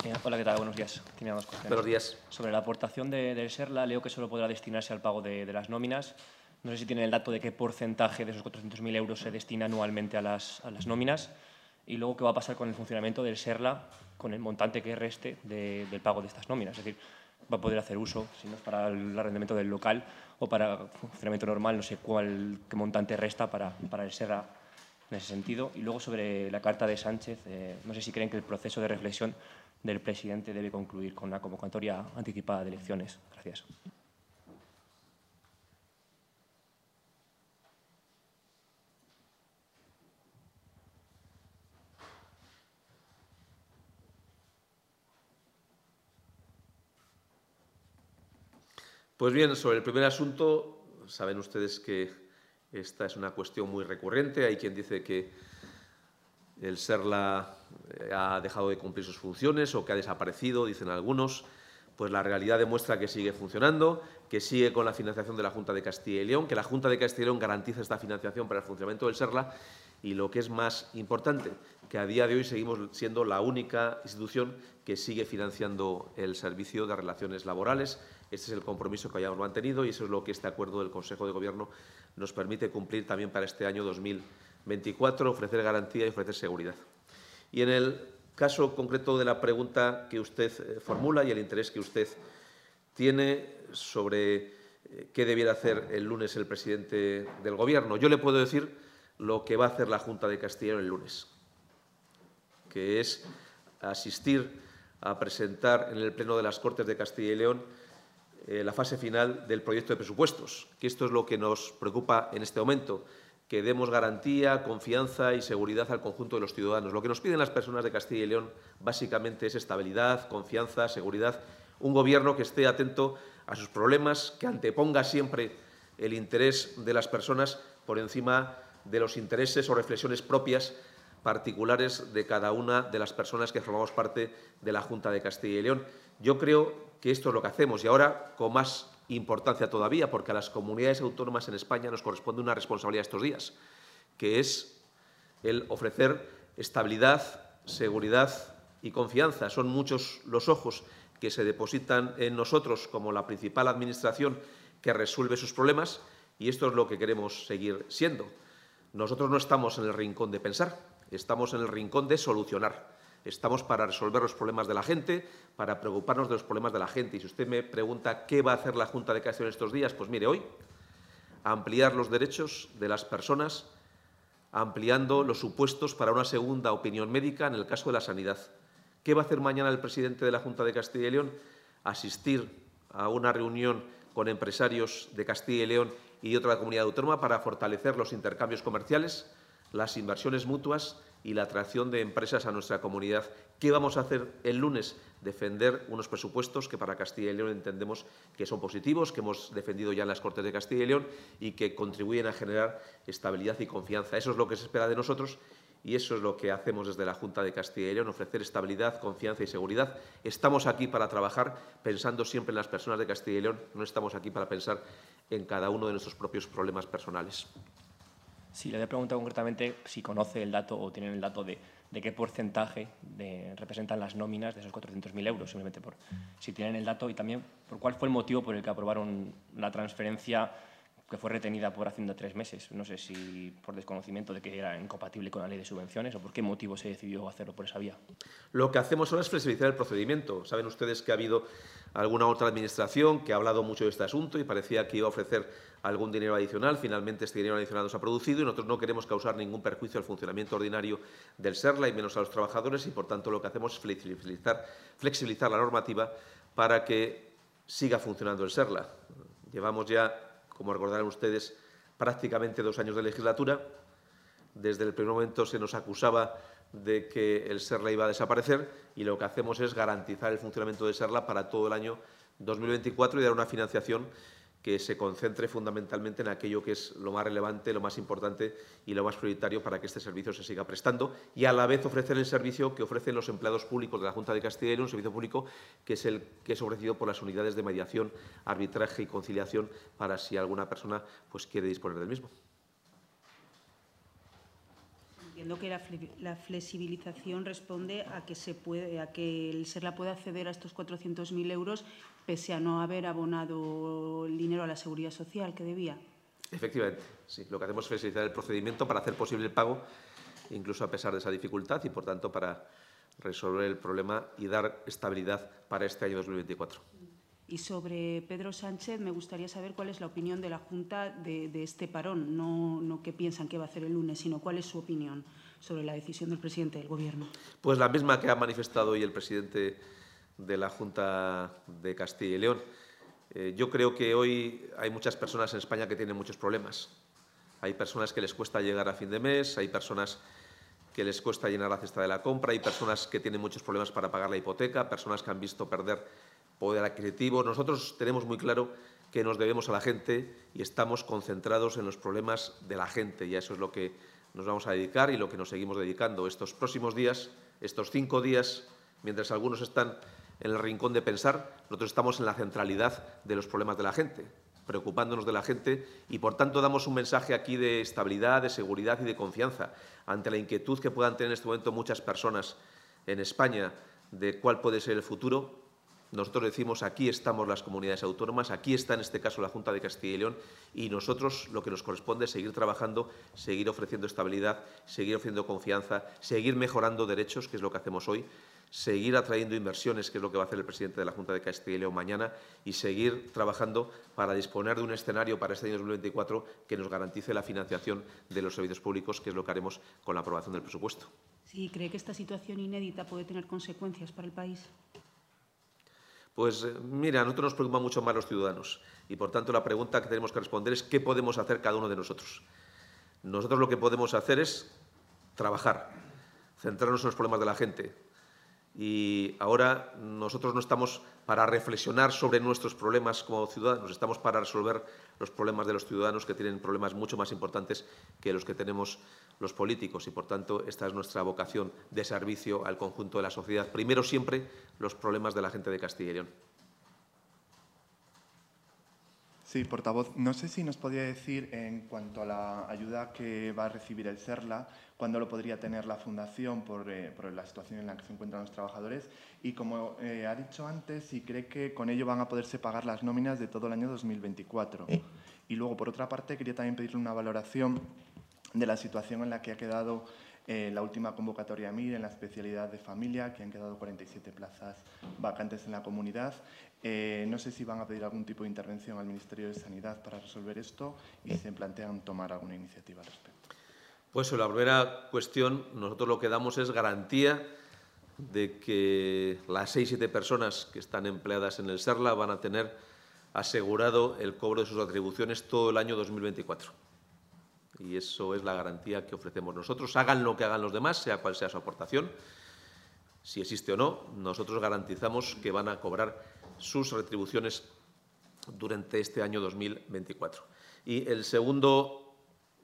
Hola, ¿qué tal? Buenos días. Tenía dos cuestiones. Buenos días. Sobre la aportación del SERLA, leo que solo podrá destinarse al pago de las nóminas. No sé si tienen el dato de qué porcentaje de esos 400.000 euros se destina anualmente a las nóminas. Y luego, ¿qué va a pasar con el funcionamiento del SERLA con el montante que reste del pago de estas nóminas? Es decir, va a poder hacer uso, si no es para el arrendamiento del local o para funcionamiento normal, no sé qué montante resta para el SERLA en ese sentido. Y luego, sobre la carta de Sánchez, no sé si creen que el proceso de reflexión del presidente debe concluir con una convocatoria anticipada de elecciones. Gracias. Pues bien, sobre el primer asunto, saben ustedes que esta es una cuestión muy recurrente. Hay quien dice que el SERLA ha dejado de cumplir sus funciones o que ha desaparecido, dicen algunos. Pues la realidad demuestra que sigue funcionando, que sigue con la financiación de la Junta de Castilla y León, que la Junta de Castilla y León garantiza esta financiación para el funcionamiento del SERLA y, lo que es más importante, que a día de hoy seguimos siendo la única institución que sigue financiando el servicio de relaciones laborales. Este es el compromiso que hayamos mantenido y eso es lo que este acuerdo del Consejo de Gobierno nos permite cumplir también para este año 2024, ofrecer garantía y ofrecer seguridad. Y en el caso concreto de la pregunta que usted formula y el interés que usted tiene sobre qué debiera hacer el lunes el presidente del Gobierno, yo le puedo decir lo que va a hacer la Junta de Castilla y León el lunes, que es asistir a presentar en el Pleno de las Cortes de Castilla y León la fase final del proyecto de presupuestos, que esto es lo que nos preocupa en este momento, que demos garantía, confianza y seguridad al conjunto de los ciudadanos. Lo que nos piden las personas de Castilla y León básicamente es estabilidad, confianza, seguridad, un Gobierno que esté atento a sus problemas, que anteponga siempre el interés de las personas por encima de los intereses o reflexiones propias particulares de cada una de las personas que formamos parte de la Junta de Castilla y León. Yo creo que esto es lo que hacemos y ahora con más importancia todavía, porque a las comunidades autónomas en España nos corresponde una responsabilidad estos días, que es el ofrecer estabilidad, seguridad y confianza. Son muchos los ojos que se depositan en nosotros como la principal administración que resuelve sus problemas y esto es lo que queremos seguir siendo. Nosotros no estamos en el rincón de pensar, estamos en el rincón de solucionar. Estamos para resolver los problemas de la gente, para preocuparnos de los problemas de la gente. Y si usted me pregunta qué va a hacer la Junta de Castilla y León estos días, pues mire, hoy ampliar los derechos de las personas, ampliando los supuestos para una segunda opinión médica en el caso de la sanidad. ¿Qué va a hacer mañana el presidente de la Junta de Castilla y León? Asistir a una reunión con empresarios de Castilla y León y de otra comunidad autónoma para fortalecer los intercambios comerciales, las inversiones mutuas y la atracción de empresas a nuestra comunidad. ¿Qué vamos a hacer el lunes? Defender unos presupuestos que para Castilla y León entendemos que son positivos, que hemos defendido ya en las Cortes de Castilla y León y que contribuyen a generar estabilidad y confianza. Eso es lo que se espera de nosotros y eso es lo que hacemos desde la Junta de Castilla y León, ofrecer estabilidad, confianza y seguridad. Estamos aquí para trabajar pensando siempre en las personas de Castilla y León, no estamos aquí para pensar en cada uno de nuestros propios problemas personales. Sí, le había preguntado concretamente si conoce el dato o tienen el dato de qué porcentaje representan las nóminas de esos 400.000 euros, simplemente por si tienen el dato y también por cuál fue el motivo por el que aprobaron la transferencia que fue retenida por Hacienda 3 meses. No sé si por desconocimiento de que era incompatible con la ley de subvenciones o por qué motivo se decidió hacerlo por esa vía. Lo que hacemos ahora es flexibilizar el procedimiento. Saben ustedes que ha habido alguna otra administración que ha hablado mucho de este asunto y parecía que iba a ofrecer algún dinero adicional. Finalmente, este dinero adicional no se ha producido y nosotros no queremos causar ningún perjuicio al funcionamiento ordinario del SERLA y menos a los trabajadores y, por tanto, lo que hacemos es flexibilizar la normativa para que siga funcionando el SERLA. Llevamos ya, como recordarán ustedes, prácticamente 2 años de legislatura. Desde el primer momento se nos acusaba de que el SERLA iba a desaparecer y lo que hacemos es garantizar el funcionamiento del SERLA para todo el año 2024 y dar una financiación que se concentre fundamentalmente en aquello que es lo más relevante, lo más importante y lo más prioritario para que este servicio se siga prestando y a la vez ofrecer el servicio que ofrecen los empleados públicos de la Junta de Castilla y León, un servicio público que es el que es ofrecido por las unidades de mediación, arbitraje y conciliación para si alguna persona pues quiere disponer del mismo. Entiendo que la flexibilización responde a que el SERLA pueda acceder a estos 400.000 euros pese a no haber abonado el dinero a la Seguridad Social que debía. Efectivamente, sí. Lo que hacemos es flexibilizar el procedimiento para hacer posible el pago, incluso a pesar de esa dificultad, y, por tanto, para resolver el problema y dar estabilidad para este año 2024. Y sobre Pedro Sánchez, me gustaría saber cuál es la opinión de la Junta de este parón. No qué piensan que va a hacer el lunes, sino cuál es su opinión sobre la decisión del presidente del Gobierno. Pues la misma que ha manifestado hoy el presidente de la Junta de Castilla y León. Yo creo que hoy hay muchas personas en España que tienen muchos problemas. Hay personas que les cuesta llegar a fin de mes, hay personas que les cuesta llenar la cesta de la compra, hay personas que tienen muchos problemas para pagar la hipoteca, personas que han visto perder poder adquisitivo. Nosotros tenemos muy claro que nos debemos a la gente y estamos concentrados en los problemas de la gente, y a eso es lo que nos vamos a dedicar y lo que nos seguimos dedicando estos próximos días, estos 5 días, mientras algunos están en el rincón de pensar, nosotros estamos en la centralidad de los problemas de la gente, preocupándonos de la gente, y, por tanto, damos un mensaje aquí de estabilidad, de seguridad y de confianza ante la inquietud que puedan tener en este momento muchas personas en España de cuál puede ser el futuro. Nosotros decimos, aquí estamos las comunidades autónomas, aquí está en este caso la Junta de Castilla y León, y nosotros lo que nos corresponde es seguir trabajando, seguir ofreciendo estabilidad, seguir ofreciendo confianza, seguir mejorando derechos, que es lo que hacemos hoy, seguir atrayendo inversiones, que es lo que va a hacer el presidente de la Junta de Castilla y León mañana, y seguir trabajando para disponer de un escenario para este año 2024 que nos garantice la financiación de los servicios públicos, que es lo que haremos con la aprobación del presupuesto. ¿Sí cree que esta situación inédita puede tener consecuencias para el país? Pues mira, a nosotros nos preocupan mucho más los ciudadanos y, por tanto, la pregunta que tenemos que responder es ¿qué podemos hacer cada uno de nosotros? Nosotros lo que podemos hacer es trabajar, centrarnos en los problemas de la gente. Y ahora nosotros no estamos para reflexionar sobre nuestros problemas como ciudadanos, estamos para resolver los problemas de los ciudadanos, que tienen problemas mucho más importantes que los que tenemos los políticos, y, por tanto, esta es nuestra vocación de servicio al conjunto de la sociedad. Primero siempre los problemas de la gente de Castilla y León. Sí, portavoz. No sé si nos podría decir, en cuanto a la ayuda que va a recibir el SERLA, cuándo lo podría tener la Fundación por la situación en la que se encuentran los trabajadores, y, como ha dicho antes, si cree que con ello van a poderse pagar las nóminas de todo el año 2024. Y luego, por otra parte, quería también pedirle una valoración de la situación en la que ha quedado la última convocatoria MIR en la especialidad de familia, que han quedado 47 plazas vacantes en la comunidad. No sé si van a pedir algún tipo de intervención al Ministerio de Sanidad para resolver esto y se plantean tomar alguna iniciativa al respecto. Pues en la primera cuestión, nosotros lo que damos es garantía de que las 6-7 personas que están empleadas en el SERLA van a tener asegurado el cobro de sus atribuciones todo el año 2024. Y eso es la garantía que ofrecemos nosotros. Hagan lo que hagan los demás, sea cual sea su aportación, si existe o no, nosotros garantizamos que van a cobrar sus retribuciones durante este año 2024. Y el segundo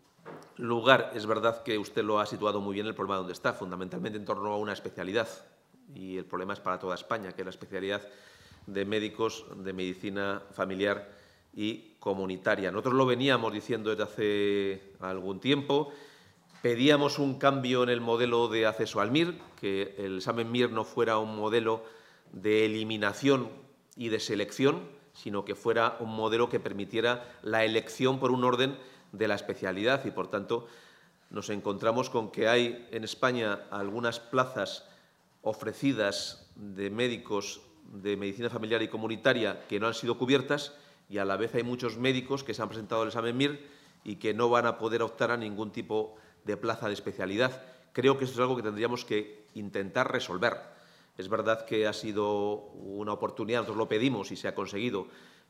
lugar, es verdad que usted lo ha situado muy bien, el problema donde está, fundamentalmente en torno a una especialidad. Y el problema es para toda España, que es la especialidad de médicos de medicina familiar y comunitaria. Nosotros lo veníamos diciendo desde hace algún tiempo. Pedíamos un cambio en el modelo de acceso al MIR, que el examen MIR no fuera un modelo de eliminación y de selección, sino que fuera un modelo que permitiera la elección por un orden de la especialidad, y, por tanto, nos encontramos con que hay en España algunas plazas ofrecidas de médicos de medicina familiar y comunitaria que no han sido cubiertas, y a la vez hay muchos médicos que se han presentado al examen MIR y que no van a poder optar a ningún tipo de plaza de especialidad. Creo que esto es algo que tendríamos que intentar resolver. Es verdad que ha sido una oportunidad, nosotros lo pedimos y se ha conseguido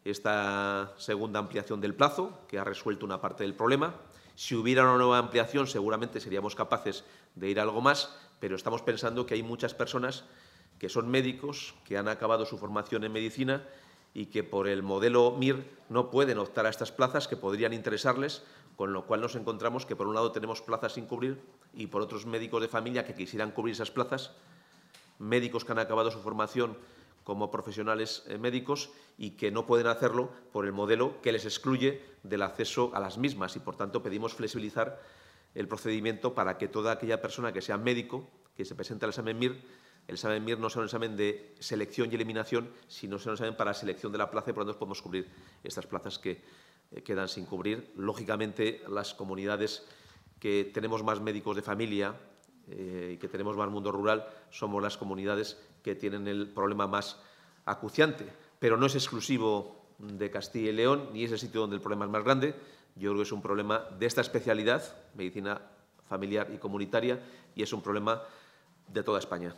esta segunda ampliación del plazo, que ha resuelto una parte del problema. Si hubiera una nueva ampliación, seguramente seríamos capaces de ir a algo más, pero estamos pensando que hay muchas personas que son médicos, que han acabado su formación en medicina y que por el modelo MIR no pueden optar a estas plazas que podrían interesarles, con lo cual nos encontramos que, por un lado, tenemos plazas sin cubrir y, por otros, médicos de familia que quisieran cubrir esas plazas, médicos que han acabado su formación como profesionales médicos y que no pueden hacerlo por el modelo que les excluye del acceso a las mismas, y, por tanto, pedimos flexibilizar el procedimiento para que toda aquella persona que sea médico, que se presente al examen MIR, el examen MIR no sea un examen de selección y eliminación, sino sea un examen para selección de la plaza y por lo tanto podemos cubrir estas plazas que quedan sin cubrir. Lógicamente, las comunidades que tenemos más médicos de familia y que tenemos más mundo rural somos las comunidades que tienen el problema más acuciante, pero no es exclusivo de Castilla y León ni es el sitio donde el problema es más grande. Yo creo que es un problema de esta especialidad, medicina familiar y comunitaria, y es un problema de toda España.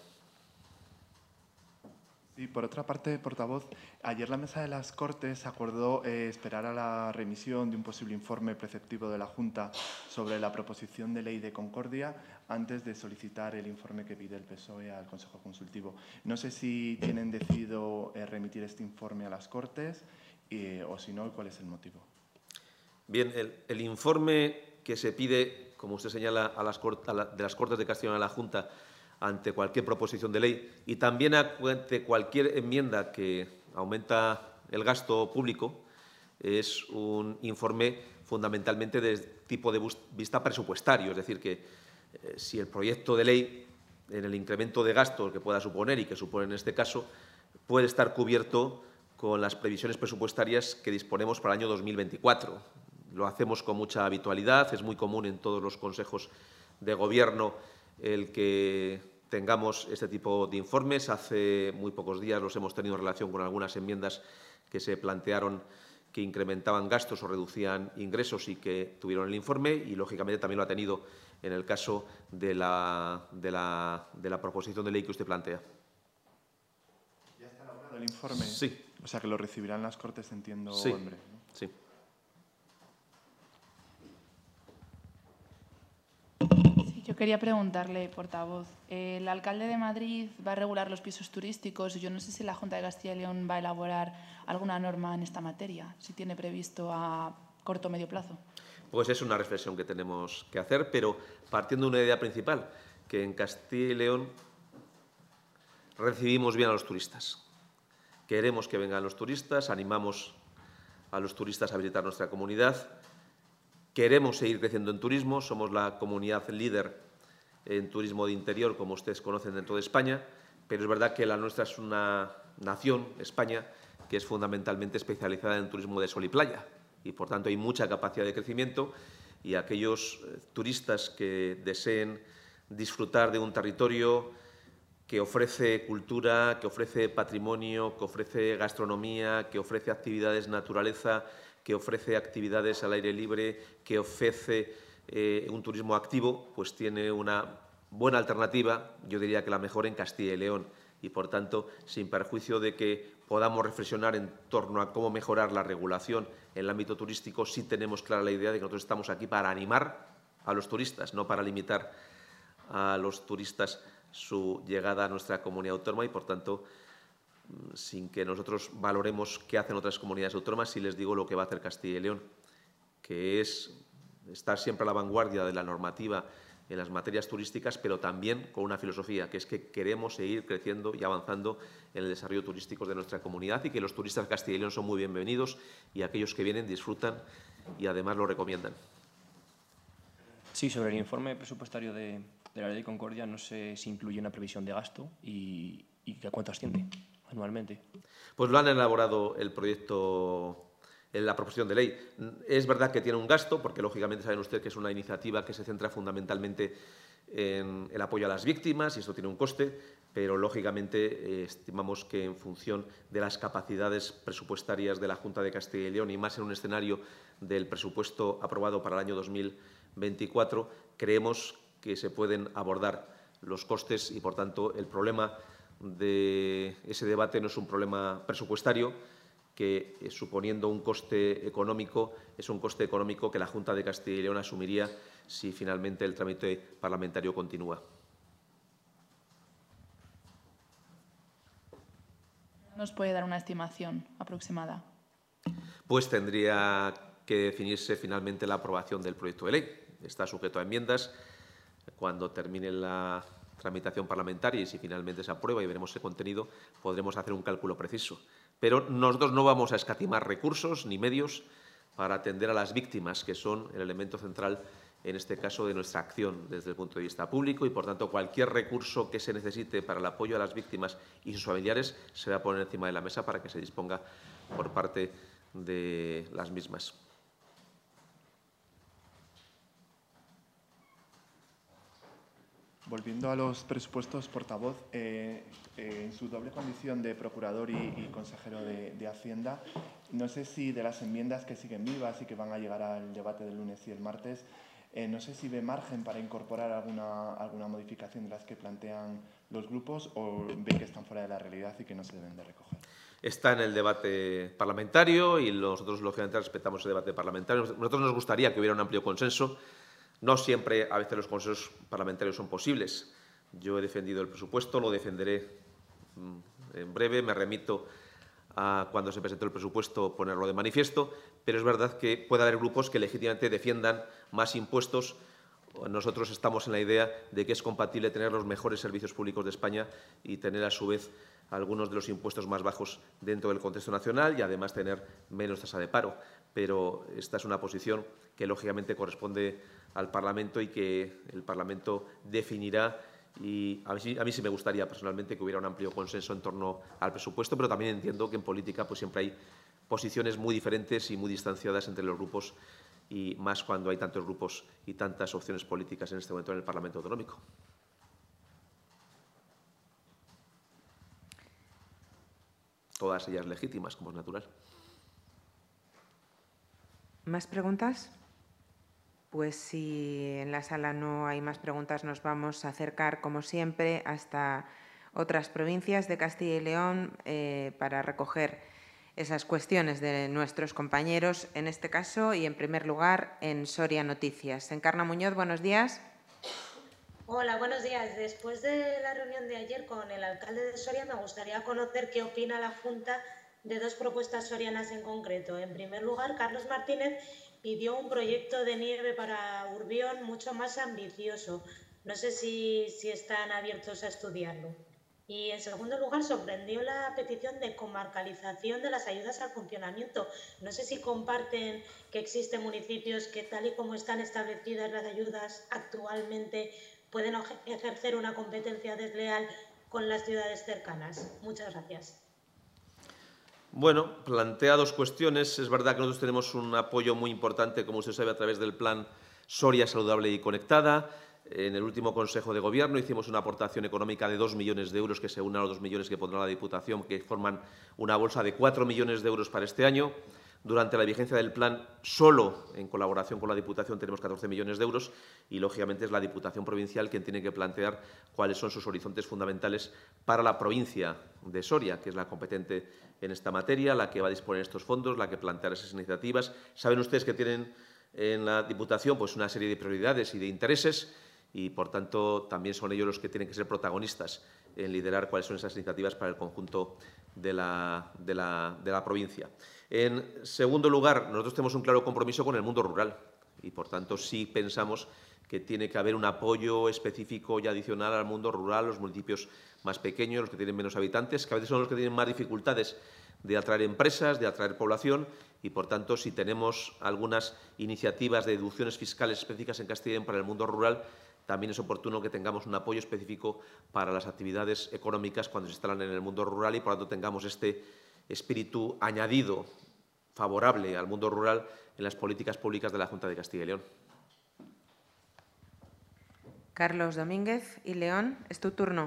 Y por otra parte, portavoz, ayer la Mesa de las Cortes acordó esperar a la remisión de un posible informe preceptivo de la Junta sobre la proposición de ley de Concordia antes de solicitar el informe que pide el PSOE al Consejo Consultivo. No sé si tienen decidido remitir este informe a las Cortes o si no, ¿cuál es el motivo? Bien, el informe que se pide, como usted señala, de las Cortes de Castellón a la Junta ante cualquier proposición de ley y también ante cualquier enmienda que aumenta el gasto público, es un informe fundamentalmente de tipo de vista presupuestario. Es decir, que si el proyecto de ley, en el incremento de gastos que pueda suponer y que supone en este caso, puede estar cubierto con las previsiones presupuestarias que disponemos para el año 2024. Lo hacemos con mucha habitualidad, es muy común en todos los consejos de Gobierno el que tengamos este tipo de informes. Hace muy pocos días los hemos tenido en relación con algunas enmiendas que se plantearon que incrementaban gastos o reducían ingresos y que tuvieron el informe y, lógicamente, también lo ha tenido en el caso de la proposición de ley que usted plantea. ¿Ya está elaborado el informe? Sí. O sea, que lo recibirán las Cortes, entiendo, Sí. en breve, ¿no? Sí. Yo quería preguntarle, portavoz, el alcalde de Madrid va a regular los pisos turísticos. Yo no sé si la Junta de Castilla y León va a elaborar alguna norma en esta materia, si tiene previsto a corto o medio plazo. Pues es una reflexión que tenemos que hacer, pero partiendo de una idea principal, que en Castilla y León recibimos bien a los turistas. Queremos que vengan los turistas, animamos a los turistas a visitar nuestra comunidad. Queremos seguir creciendo en turismo, somos la comunidad líder en turismo de interior, como ustedes conocen, dentro de España, pero es verdad que la nuestra es una nación, España, que es fundamentalmente especializada en turismo de sol y playa y, por tanto, hay mucha capacidad de crecimiento y aquellos turistas que deseen disfrutar de un territorio que ofrece cultura, que ofrece patrimonio, que ofrece gastronomía, que ofrece actividades naturaleza, que ofrece actividades al aire libre, que ofrece un turismo activo, pues tiene una buena alternativa, yo diría que la mejor, en Castilla y León. Y, por tanto, sin perjuicio de que podamos reflexionar en torno a cómo mejorar la regulación en el ámbito turístico, sí tenemos clara la idea de que nosotros estamos aquí para animar a los turistas, no para limitar a los turistas su llegada a nuestra comunidad autónoma y, por tanto, sin que nosotros valoremos qué hacen otras comunidades autónomas, sí les digo lo que va a hacer Castilla y León, que es estar siempre a la vanguardia de la normativa en las materias turísticas, pero también con una filosofía, que es que queremos seguir creciendo y avanzando en el desarrollo turístico de nuestra comunidad y que los turistas de Castilla y León son muy bienvenidos y aquellos que vienen disfrutan y además lo recomiendan. Sí, sobre el informe presupuestario de la Ley de Concordia no sé si incluye una previsión de gasto y a cuánto asciende anualmente. Pues lo han elaborado el proyecto, en la proposición de ley. Es verdad que tiene un gasto, porque lógicamente saben ustedes que es una iniciativa que se centra fundamentalmente en el apoyo a las víctimas y esto tiene un coste, pero lógicamente estimamos que en función de las capacidades presupuestarias de la Junta de Castilla y León y más en un escenario del presupuesto aprobado para el año 2024, creemos que se pueden abordar los costes y, por tanto, el problema de ese debate no es un problema presupuestario, que suponiendo un coste económico, es un coste económico que la Junta de Castilla y León asumiría si finalmente el trámite parlamentario continúa. ¿Nos puede dar una estimación aproximada? Pues tendría que definirse finalmente la aprobación del proyecto de ley. Está sujeto a enmiendas. Cuando termine la tramitación parlamentaria y si finalmente se aprueba y veremos el contenido, podremos hacer un cálculo preciso. Pero nosotros no vamos a escatimar recursos ni medios para atender a las víctimas, que son el elemento central en este caso, de nuestra acción desde el punto de vista público y, por tanto, cualquier recurso que se necesite para el apoyo a las víctimas y sus familiares se va a poner encima de la mesa para que se disponga por parte de las mismas. Volviendo a los presupuestos, portavoz, en su doble condición de procurador y consejero de Hacienda, no sé si de las enmiendas que siguen vivas y que van a llegar al debate del lunes y el martes, no sé si ve margen para incorporar alguna modificación de las que plantean los grupos o ve que están fuera de la realidad y que no se deben de recoger. Está en el debate parlamentario y nosotros, lógicamente, respetamos el debate parlamentario. A nosotros nos gustaría que hubiera un amplio consenso. No siempre, a veces, los consensos parlamentarios son posibles. Yo he defendido el presupuesto, lo defenderé en breve. Me remito a cuando se presentó el presupuesto ponerlo de manifiesto, pero es verdad que puede haber grupos que legítimamente defiendan más impuestos. Nosotros estamos en la idea de que es compatible tener los mejores servicios públicos de España y tener, a su vez, algunos de los impuestos más bajos dentro del contexto nacional y, además, tener menos tasa de paro. Pero esta es una posición que, lógicamente, corresponde al Parlamento y que el Parlamento definirá. Y a mí sí me gustaría, personalmente, que hubiera un amplio consenso en torno al presupuesto, pero también entiendo que en política pues siempre hay posiciones muy diferentes y muy distanciadas entre los grupos, y más cuando hay tantos grupos y tantas opciones políticas en este momento en el Parlamento Autonómico. Todas ellas legítimas, como es natural. ¿Más preguntas? Pues si en la sala no hay más preguntas, nos vamos a acercar, como siempre, hasta otras provincias de Castilla y León para recoger esas cuestiones de nuestros compañeros, en este caso, y en primer lugar, en Soria Noticias. Encarna Muñoz, buenos días. Hola, buenos días. Después de la reunión de ayer con el alcalde de Soria, me gustaría conocer qué opina la Junta de dos propuestas sorianas en concreto. En primer lugar, Carlos Martínez pidió un proyecto de nieve para Urbión mucho más ambicioso. No sé si están abiertos a estudiarlo. Y, en segundo lugar, sorprendió la petición de comarcalización de las ayudas al funcionamiento. No sé si comparten que existen municipios que, tal y como están establecidas las ayudas actualmente, pueden ejercer una competencia desleal con las ciudades cercanas. Muchas gracias. Bueno, plantea dos cuestiones. Es verdad que nosotros tenemos un apoyo muy importante, como usted sabe, a través del plan Soria Saludable y Conectada. En el último Consejo de Gobierno hicimos una aportación económica de 2 millones de euros que se une a los 2 millones que pondrá la Diputación, que forman una bolsa de 4 millones de euros para este año. Durante la vigencia del plan, solo en colaboración con la Diputación, tenemos 14 millones de euros y, lógicamente, es la Diputación provincial quien tiene que plantear cuáles son sus horizontes fundamentales para la provincia de Soria, que es la competente en esta materia, la que va a disponer estos fondos, la que planteará esas iniciativas. Saben ustedes que tienen en la Diputación pues una serie de prioridades y de intereses y, por tanto, también son ellos los que tienen que ser protagonistas en liderar cuáles son esas iniciativas para el conjunto de la provincia. En segundo lugar, nosotros tenemos un claro compromiso con el mundo rural y, por tanto, sí pensamos que tiene que haber un apoyo específico y adicional al mundo rural, los municipios más pequeños, los que tienen menos habitantes, que a veces son los que tienen más dificultades de atraer empresas, de atraer población y, por tanto, si tenemos algunas iniciativas de deducciones fiscales específicas en Castilla y León para el mundo rural, también es oportuno que tengamos un apoyo específico para las actividades económicas cuando se instalan en el mundo rural y, por tanto, tengamos este espíritu añadido favorable al mundo rural en las políticas públicas de la Junta de Castilla y León. Carlos Domínguez y León, es tu turno.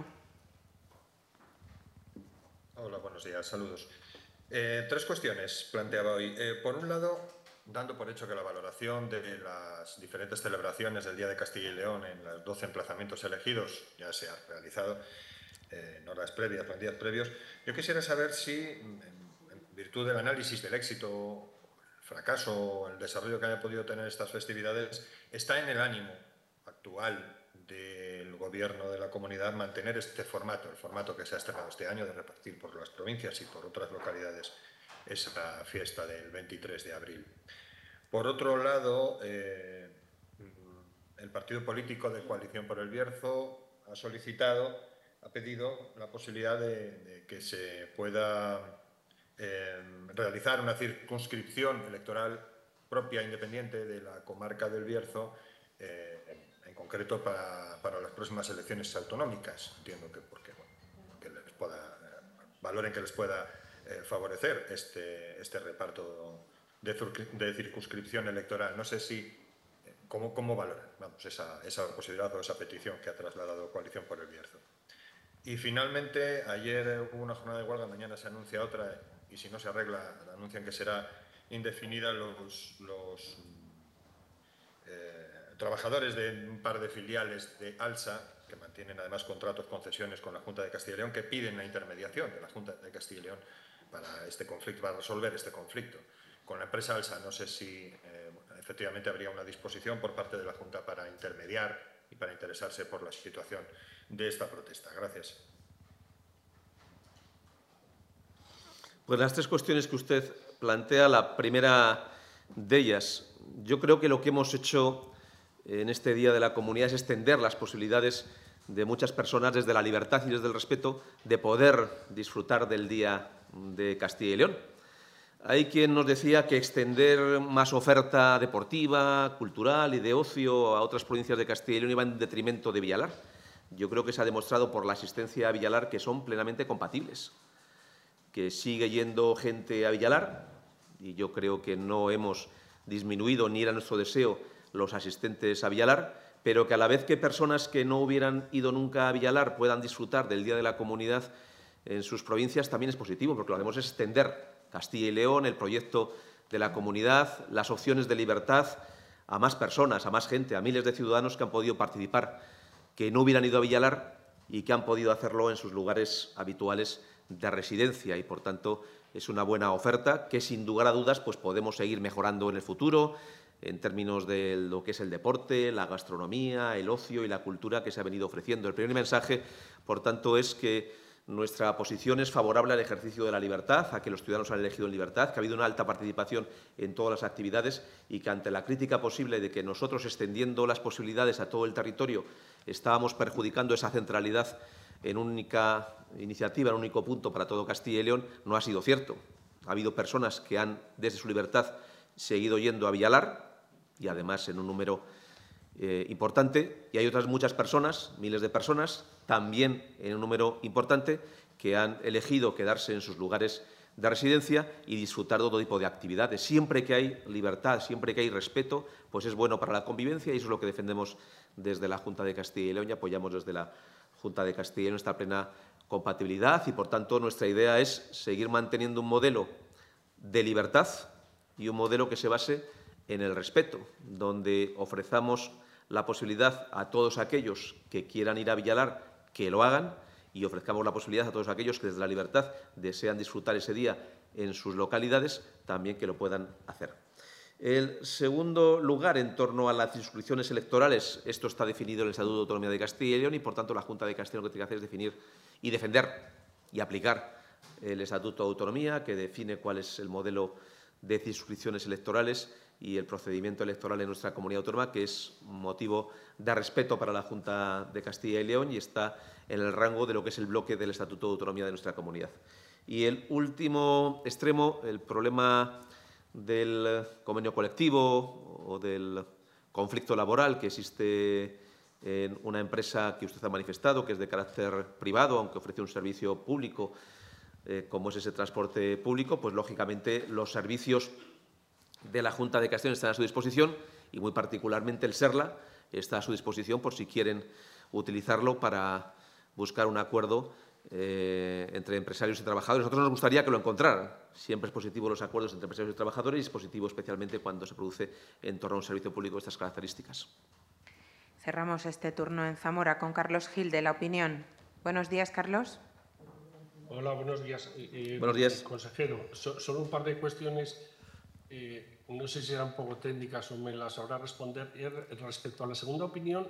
Hola, buenos días, saludos. Tres cuestiones planteaba hoy. Por un lado, dando por hecho que la valoración de las diferentes celebraciones del Día de Castilla y León en los 12 emplazamientos elegidos ya se ha realizado en horas previas, en días previos, yo quisiera saber si, en virtud del análisis del éxito, el fracaso o el desarrollo que haya podido tener estas festividades, está en el ánimo actual del Gobierno de la Comunidad mantener este formato, el formato que se ha estrenado este año de repartir por las provincias y por otras localidades esa fiesta del 23 de abril. Por otro lado, el partido político de Coalición por el Bierzo ha pedido la posibilidad de que se pueda realizar una circunscripción electoral propia, independiente de la comarca del Bierzo, en concreto para las próximas elecciones autonómicas. Entiendo que porque que les valoren que les pueda favorecer este reparto de circunscripción electoral. No sé si ¿Cómo valoran esa posibilidad o esa petición que ha trasladado Coalición por el Bierzo? Y finalmente, ayer hubo una jornada de huelga, mañana se anuncia otra, y si no se arregla, anuncian que será indefinida. Los trabajadores de un par de filiales de Alsa, que mantienen además contratos, concesiones con la Junta de Castilla y León, que piden la intermediación de la Junta de Castilla y León para este conflicto, para resolver este conflicto. Con la empresa Alsa no sé si efectivamente habría una disposición por parte de la Junta para intermediar y para interesarse por la situación de esta protesta. Gracias. Pues las tres cuestiones que usted plantea, la primera de ellas, yo creo que lo que hemos hecho en este Día de la Comunidad es extender las posibilidades de muchas personas desde la libertad y desde el respeto de poder disfrutar del Día de Castilla y León. Hay quien nos decía que extender más oferta deportiva, cultural y de ocio a otras provincias de Castilla y León iba en detrimento de Villalar. Yo creo que se ha demostrado por la asistencia a Villalar que son plenamente compatibles, que sigue yendo gente a Villalar y yo creo que no hemos disminuido ni era nuestro deseo los asistentes a Villalar, pero que a la vez que personas que no hubieran ido nunca a Villalar puedan disfrutar del Día de la Comunidad en sus provincias también es positivo, porque lo que hacemos es extender Castilla y León, el proyecto de la comunidad, las opciones de libertad a más personas, a más gente, a miles de ciudadanos que han podido participar, que no hubieran ido a Villalar y que han podido hacerlo en sus lugares habituales de residencia. Y, por tanto, es una buena oferta que, sin lugar a dudas, pues podemos seguir mejorando en el futuro en términos de lo que es el deporte, la gastronomía, el ocio y la cultura que se ha venido ofreciendo. El primer mensaje, por tanto, es que nuestra posición es favorable al ejercicio de la libertad, a que los ciudadanos han elegido en libertad, que ha habido una alta participación en todas las actividades y que, ante la crítica posible de que nosotros, extendiendo las posibilidades a todo el territorio, estábamos perjudicando esa centralidad en única iniciativa, en un único punto para todo Castilla y León, no ha sido cierto. Ha habido personas que han, desde su libertad, seguido yendo a Villalar y, además, en un número importante, y hay otras muchas personas, miles de personas, también en un número importante, que han elegido quedarse en sus lugares de residencia y disfrutar de todo tipo de actividades. Siempre que hay libertad, siempre que hay respeto, pues es bueno para la convivencia y eso es lo que defendemos desde la Junta de Castilla y León y apoyamos desde la Junta de Castilla y León esta plena compatibilidad y, por tanto, nuestra idea es seguir manteniendo un modelo de libertad y un modelo que se base en el respeto, donde ofrezcamos la posibilidad a todos aquellos que quieran ir a Villalar que lo hagan y ofrezcamos la posibilidad a todos aquellos que desde la libertad desean disfrutar ese día en sus localidades también que lo puedan hacer. En segundo lugar, en torno a las circunscripciones electorales, esto está definido en el Estatuto de Autonomía de Castilla y León y, por tanto, la Junta de Castilla y León lo que tiene que hacer es definir y defender y aplicar el Estatuto de Autonomía, que define cuál es el modelo de circunscripciones electorales y el procedimiento electoral en nuestra comunidad autónoma, que es motivo de respeto para la Junta de Castilla y León y está en el rango de lo que es el bloque del Estatuto de Autonomía de nuestra comunidad. Y el último extremo, el problema del convenio colectivo o del conflicto laboral que existe en una empresa que usted ha manifestado, que es de carácter privado, aunque ofrece un servicio público, como es ese transporte público, pues, lógicamente, los servicios de la Junta de Castilla y León están a su disposición y, muy particularmente, el SERLA está a su disposición por si quieren utilizarlo para buscar un acuerdo entre empresarios y trabajadores. A nosotros nos gustaría que lo encontraran. Siempre es positivo los acuerdos entre empresarios y trabajadores y es positivo especialmente cuando se produce en torno a un servicio público de estas características. Cerramos este turno en Zamora con Carlos Gil, de La Opinión. Buenos días, Carlos. Hola, buenos días. Buenos días. Consejero, solo un par de cuestiones, no sé si eran un poco técnicas o me las sabrá responder. Respecto a la segunda opinión,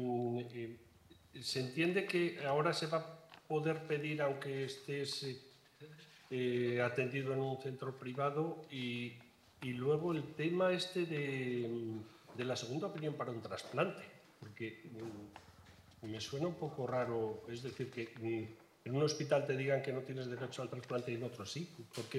se entiende que ahora se va a poder pedir, aunque estés atendido en un centro privado, y luego el tema este de la segunda opinión para un trasplante, porque me suena un poco raro, es decir, que en un hospital te digan que no tienes derecho al trasplante y en otro sí, porque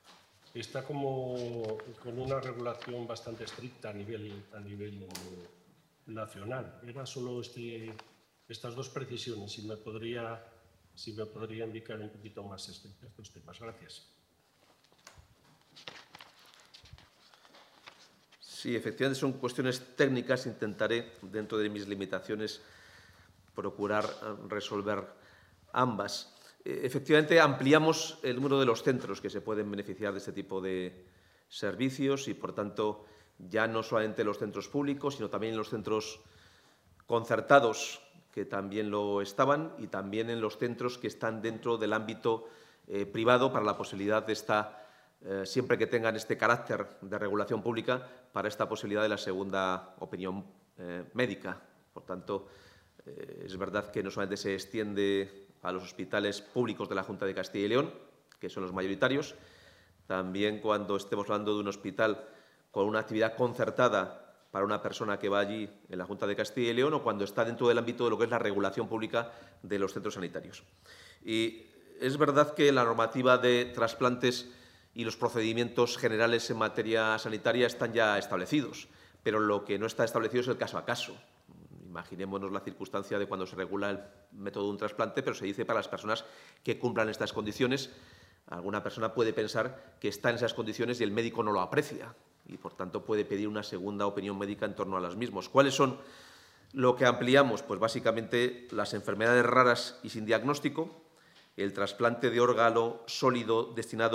está como con una regulación bastante estricta a nivel nacional. Era solo estas dos precisiones, si me podría indicar un poquito más estos temas. Gracias. Sí, efectivamente son cuestiones técnicas. Intentaré, dentro de mis limitaciones, procurar resolver ambas. Efectivamente, ampliamos el número de los centros que se pueden beneficiar de este tipo de servicios y, por tanto, ya no solamente los centros públicos, sino también los centros concertados, que también lo estaban, y también en los centros que están dentro del ámbito privado, para la posibilidad de siempre que tengan este carácter de regulación pública, para esta posibilidad de la segunda opinión médica. Por tanto, es verdad que no solamente se extiende a los hospitales públicos de la Junta de Castilla y León, que son los mayoritarios, también cuando estemos hablando de un hospital con una actividad concertada para una persona que va allí en la Junta de Castilla y León, o cuando está dentro del ámbito de lo que es la regulación pública de los centros sanitarios. Y es verdad que la normativa de trasplantes y los procedimientos generales en materia sanitaria están ya establecidos, pero lo que no está establecido es el caso a caso. Imaginémonos la circunstancia de cuando se regula el método de un trasplante, pero se dice para las personas que cumplan estas condiciones. Alguna persona puede pensar que está en esas condiciones y el médico no lo aprecia y, por tanto, puede pedir una segunda opinión médica en torno a los mismos. ¿Cuáles son lo que ampliamos? Pues básicamente las enfermedades raras y sin diagnóstico, el trasplante de órgano sólido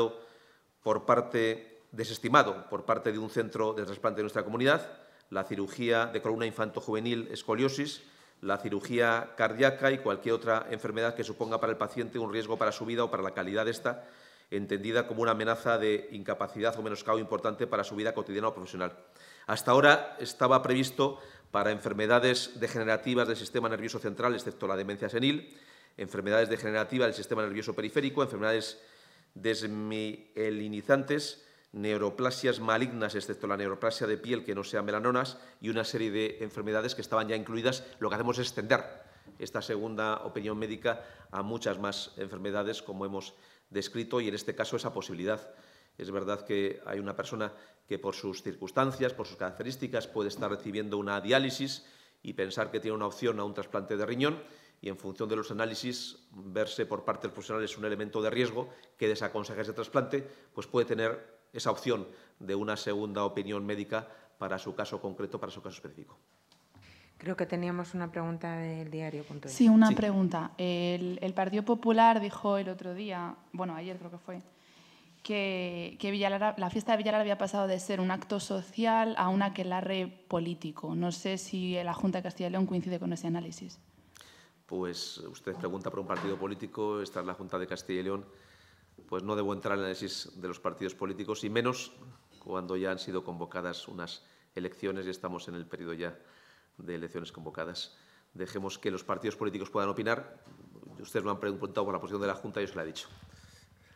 desestimado por parte de un centro de trasplante de nuestra comunidad, la cirugía de columna infanto-juvenil, escoliosis, la cirugía cardíaca y cualquier otra enfermedad que suponga para el paciente un riesgo para su vida o para la calidad de esta, entendida como una amenaza de incapacidad o menoscabo importante para su vida cotidiana o profesional. Hasta ahora estaba previsto para enfermedades degenerativas del sistema nervioso central, excepto la demencia senil, enfermedades degenerativas del sistema nervioso periférico, enfermedades desmielinizantes, neoplasias malignas, excepto la neoplasia de piel que no sean melanomas, y una serie de enfermedades que estaban ya incluidas. Lo que hacemos es extender esta segunda opinión médica a muchas más enfermedades, como hemos descrito, y en este caso esa posibilidad. Es verdad que hay una persona que por sus circunstancias, por sus características, puede estar recibiendo una diálisis y pensar que tiene una opción a un trasplante de riñón, y en función de los análisis, verse por parte del profesional es un elemento de riesgo que desaconseja ese trasplante, pues puede tener esa opción de una segunda opinión médica para su caso concreto, para su caso específico. Creo que teníamos una pregunta del diario.es. Sí, una pregunta. El Partido Popular dijo el otro día, bueno, ayer creo que fue, que la fiesta de Villalara había pasado de ser un acto social a un aquelarre político. No sé si la Junta de Castilla y León coincide con ese análisis. Pues usted pregunta por un partido político, esta es la Junta de Castilla y León. Pues no debo entrar en el análisis de los partidos políticos, y menos cuando ya han sido convocadas unas elecciones y estamos en el periodo ya de elecciones convocadas. Dejemos que los partidos políticos puedan opinar. Ustedes me han preguntado por la posición de la Junta y yo se la he dicho.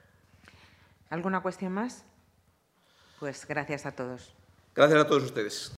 ¿Alguna cuestión más? Pues gracias a todos. Gracias a todos ustedes.